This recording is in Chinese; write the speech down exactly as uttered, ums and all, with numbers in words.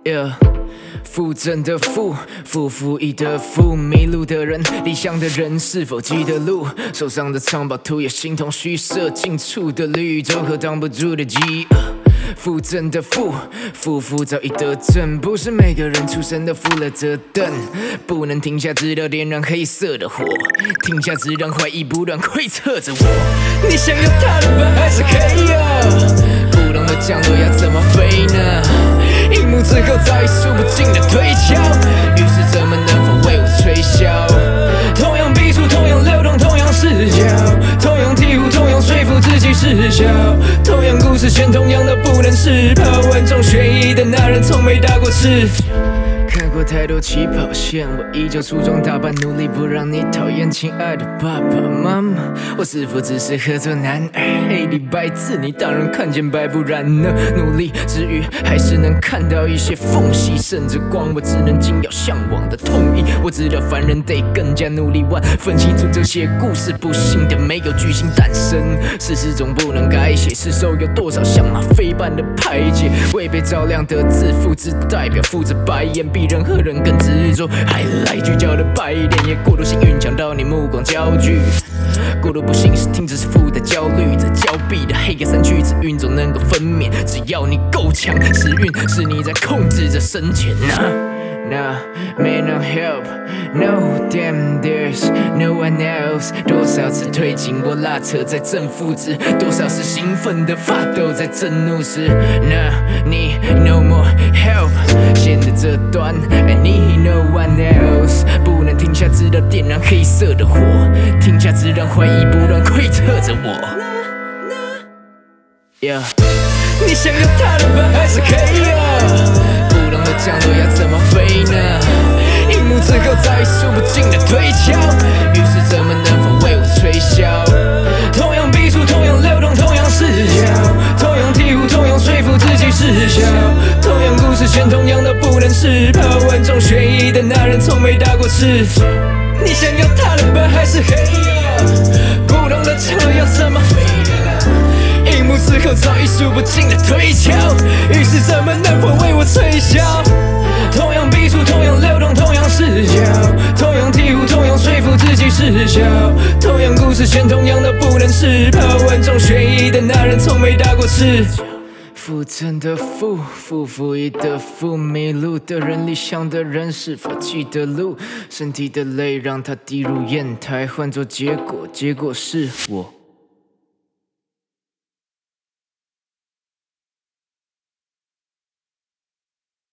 Yeah， 负正的负，负负义的负，迷路的人，理想的人，是否记得路？受伤的藏宝图也形同虚设，近处的绿洲和挡不住的饥饿。负正的负，负负早已得正，不是每个人出生都负了这等，不能停下，直到点燃黑色的火，停下，只让怀疑不断窥测着我。你想要它的本还是黑夜？不同的降落要怎么飞呢？荧幕最后早已数不尽的推敲，预示着们能否为我吹箫？同样笔触，同样流动，同样视角，同样醍醐，同样说服自己失效，同样故事线，同样的不能释跑。稳重学艺的那人从没打过赤脚。看过太多起跑线，我依旧梳妆打扮，努力不让你讨厌。亲爱的爸爸妈妈，我是否只适合做男儿？黑里白字，你当然看见白，不然呢？努力之余，还是能看到一些缝隙，甚至光，我只能紧咬向往的痛意。我知道凡人得更加努力，万分清楚这些故事，不幸的没有巨星诞生，事实总不能改写，是手有多少像吗啡般的排解？未被照亮的字，复制代表附着白眼，比任何人更执着，还来聚焦的白脸，也过度幸运抢到你目光焦距，过度不幸是停止是负的焦虑，在焦壁的黑夜散去，子运总能够分娩，只要你够强，时运是你在控制着深浅啊。Nah, man, no help. No, damn, there's no one else. 多少次推进我拉扯在正负值，多少次兴奋的发抖在震怒时。Nah, need no more help. 显得这段 I need no one else. 不能停下，直到点燃黑色的火，停下，只让怀疑不断窥测着我。Yeah， 你想要它的本还是黑夜？降落要怎么飞呢？荧幕最后早已数不尽的推敲，预示着们能否为我吹箫？同样笔触，同样流动，同样视角，同样醍醐，同样说服自己失效，同样故事线，同样的不能释跑。稳重学艺的那人从没打过赤脚。你想要它的本还是黑夜？不同的降落要怎么飞呢？荧幕之后早已数不尽的推敲，于是人们能否为我吹箫？同样笔触，同样流动，同样视角，同样醍醐，同样说服自己失效，同样故事线，同样的不能释跑。稳重学艺的那人从没打过赤脚。负正的负，负负义的负，迷路的人，理想的人，是否记得路？身体的泪让它滴入砚台，换作结果，结果是我。